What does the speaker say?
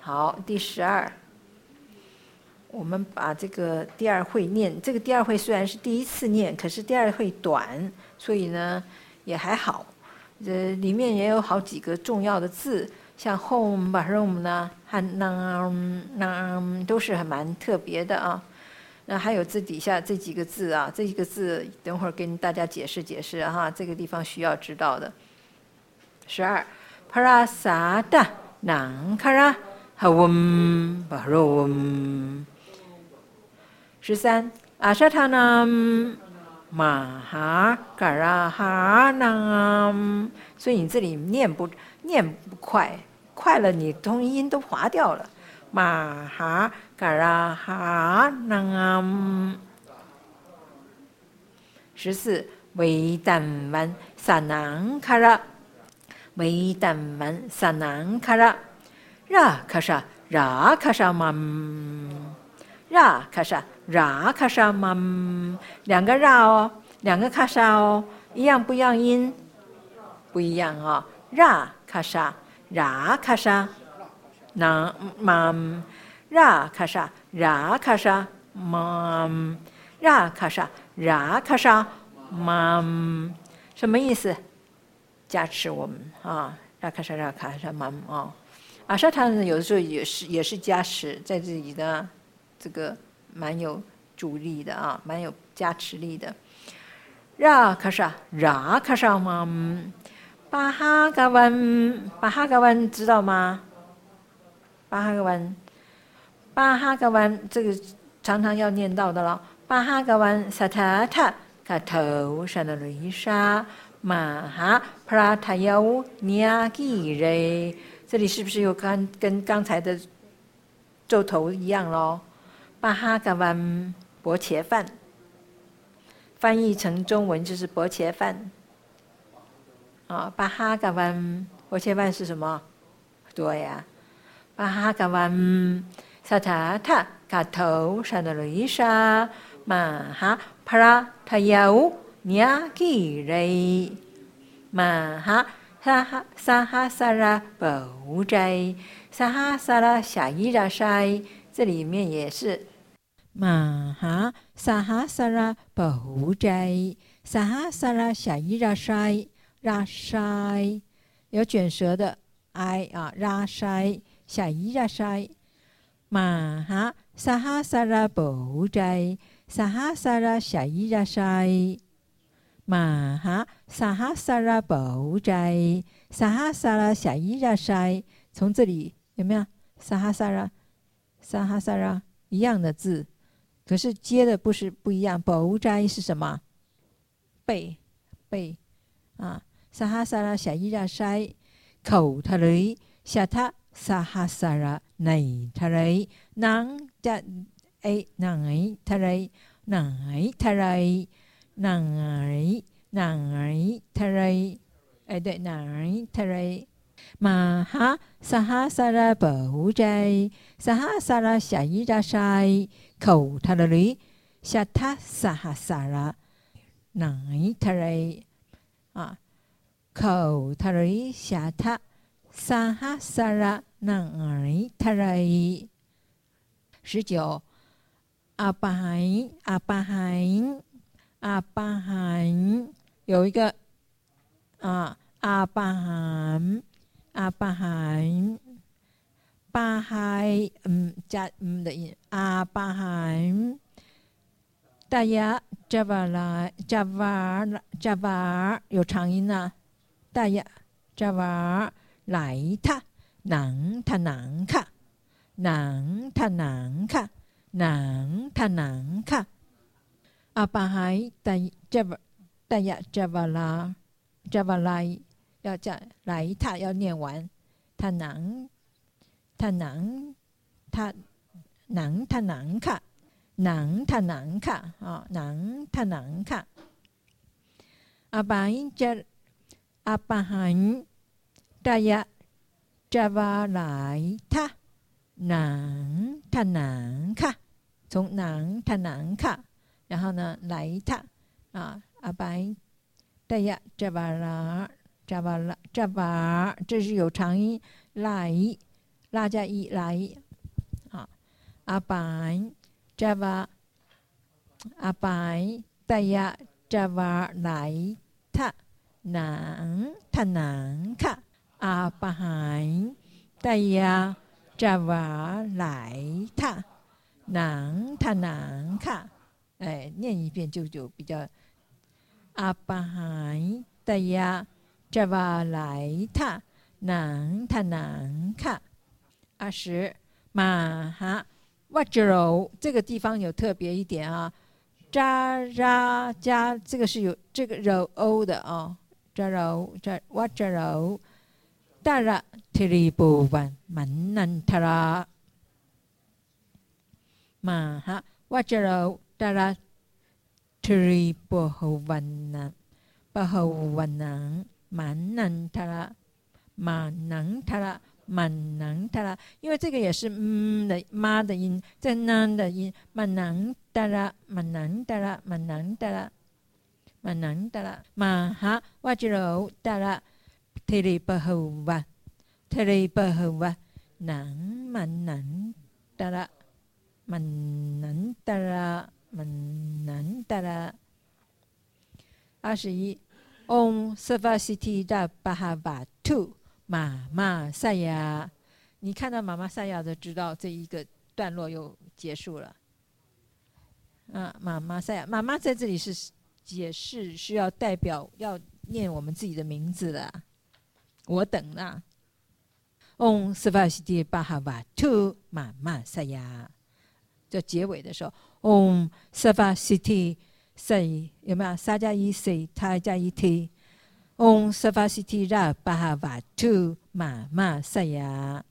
好，第12，我们把这个第二会念。这个第二会虽然是第一次念，可是第二会短，所以呢也还好。里面也有好几个重要的字，像 home、bahrom 呢和 nam 都是还蛮特别的啊。那还有这底下这几个字啊，这几个字等会儿跟大家解释解释哈，这个地方需要知道的。12 prasada nankara hawam bahrom。13 ashatanam mahakarahanam。所以你这里念不快，快了你同音都划掉了。mahakarahanam。14 vedamvan sanankara vedamvan sanankara rakasa rakasamam rakasa rakasamam。两个 ra 哦，两个 kasa 哦，一样不一样音？不一样哦。rakasa rakasa nam rakasa rakasa mam rakasa rakasa mam。什么意思？加持我们啊，rakasa rakasa mam 啊。阿沙塔呢，有的时候也是加持，在这里呢，这个蛮有助力的啊，蛮有加持力的。rakasa rakasa mam。巴哈嘎湾知道吗？巴哈嘎湾这个常常要念到的了。巴哈嘎湾萨塔塔卡头山的雷沙马哈普拉塔亚乌尼亚基瑞。这里是不是又跟刚才的咒头一样咯？巴哈嘎湾薄茄饭，翻译成中文就是薄茄饭。巴哈嘎湾薄茄饭是什么？对呀，巴哈嘎湾萨塔塔卡头山的雷沙马哈帕拉塔亚乌尼亚基瑞马哈萨哈萨拉宝斋萨哈萨拉夏伊拉塞。这里面也是马哈萨哈萨拉宝斋萨哈萨拉夏伊拉塞。拉塞有卷舌的 i 啊，拉塞夏伊拉塞马哈萨哈萨拉宝斋萨哈萨拉夏伊拉塞马哈萨哈萨拉宝斋萨哈萨拉夏伊拉塞。从这里有没有萨哈萨拉一样的字，可是接的不一样。宝斋是什么？背啊。萨哈萨拉夏伊拉塞口塔雷夏塔萨哈萨拉内塔雷囊加内塔雷内塔雷内塔雷对内塔雷马哈萨哈萨拉宝斋萨哈萨拉夏伊拉塞口塔雷夏塔萨哈萨拉内塔雷啊。口塔雷夏塔萨哈萨拉那塔雷。19阿巴罕有一个阿巴罕巴海加的音阿巴罕大雅扎瓦有长音啊。大雅扎瓦来塔囊塔囊卡囊塔囊卡囊塔囊卡。阿巴海大雅扎瓦来要讲来塔要念完，塔囊塔囊卡囊塔囊卡啊，囊塔囊卡。阿巴罕大雅扎瓦来塔囊塔囊卡，从囊塔囊卡，然后呢来塔阿巴罕大雅扎瓦，这是有长音来拉加一来啊，阿白扎瓦阿白带呀扎瓦来他南他南卡阿白带呀扎瓦来他南他南卡，哎，念一遍就比较阿白带呀扎瓦来他南他南卡。20马哈瓦吉柔，这个地方有特别一点啊，扎拉加这个是有这个柔欧的啊，扎柔扎瓦吉柔，达拉提里布万曼南塔拉，马哈瓦吉柔达拉提里布万南布万南曼南塔拉曼南塔拉。满能达拉，因为这个也是的妈的音，这nan的音，满能达拉，满能达拉，满能达拉，满能达拉，马哈瓦吉柔达拉，提里巴后瓦，提里巴后瓦，能满能达拉，满能达拉，满能达拉。21 Om Sarvasiddhi Bhavatu。妈妈赛亚，你看到妈妈赛亚就知道这一个段落又结束了。妈妈赛亚，妈妈在这里是解释，需要代表要念我们自己的名字的。我等啦。Om Sarvasiddhi Bhavatu 妈妈赛亚，就结尾的时候 ，Om Sarvasiddhi Say 有没有？沙加一 Say， 他加一 T。Om Sarvasiddhi Bhavatu 妈妈赛亚，